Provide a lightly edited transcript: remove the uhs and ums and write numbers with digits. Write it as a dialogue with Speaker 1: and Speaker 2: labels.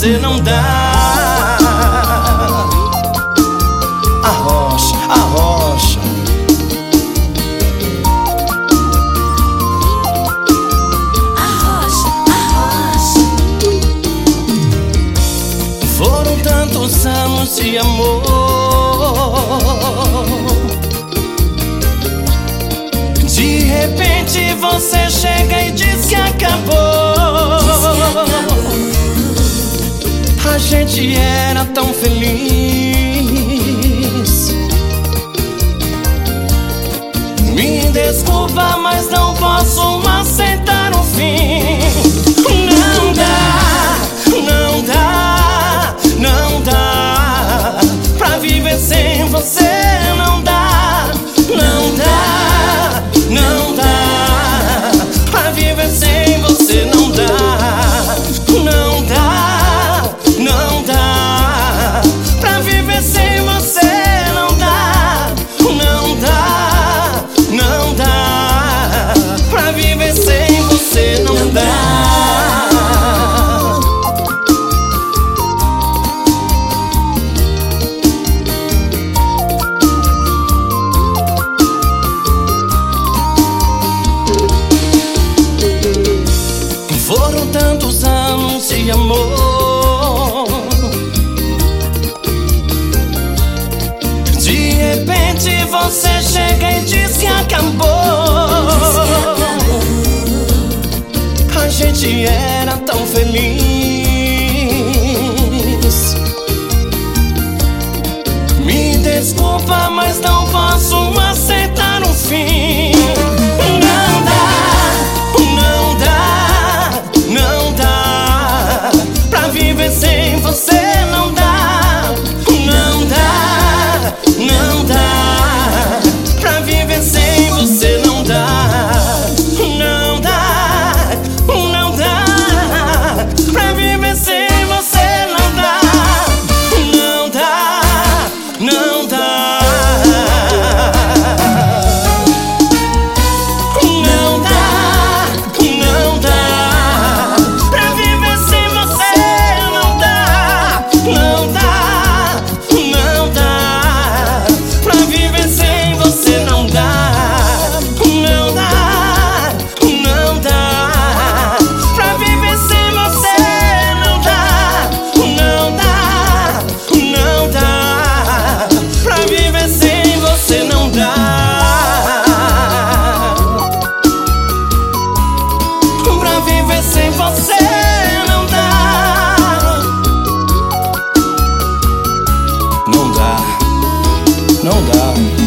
Speaker 1: você não dá. Arrocha, arrocha.
Speaker 2: Arrocha, arrocha.
Speaker 1: Foram tantos anos de amor, de repente você chega e diz que acabou. A gente era tão feliz. Me desculpa, mas não posso aceitar o fim. Não dá, não dá, não dá pra viver sem você. Não dá, não dá, não dá pra viver sem você. Não dá, não dá, não dá pra viver sem você. Não dá, não dá, não dá pra viver sem você. Não dá. Foram tantos anos de amor, de repente você chega e diz que acabou. A gente era tão feliz. Me desculpa, mas não posso aceitar o fim. Não dá, não dá, não dá pra viver sem você. Não dá, não dá, não dá pra viver sem você. Não dá, não dá, não dá pra viver sem você. Não dá, não dá, não dá. Não dá, não dá pra viver sem você. Não dá, não dá, não dá pra viver sem você. Não dá, não dá, não dá pra viver sem você. Não dá, não dá, não dá pra viver sem você. Não dá pra viver sem você. Não dá, não dá, não dá.